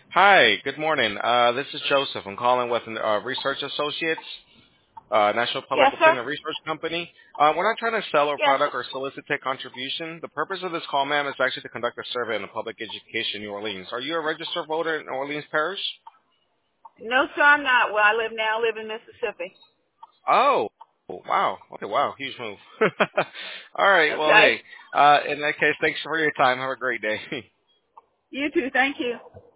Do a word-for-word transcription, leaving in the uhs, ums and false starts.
Hi, good morning. Uh, this is Joseph. I'm calling with uh, Research Associates, uh, National Public Yes, sir. Opinion Research Company. Uh, we're not trying to sell our Yes. product or solicit a contribution. The purpose of this call, ma'am, is actually to conduct a survey in the public education in New Orleans. Are you a registered voter in New Orleans Parish? No, sir, I'm not. Where I live now, I live in Mississippi. Oh, wow. Okay, wow. Huge move. All right. Well, Okay. hey, uh, in that case, thanks for your time. Have a great day. You too. Thank you.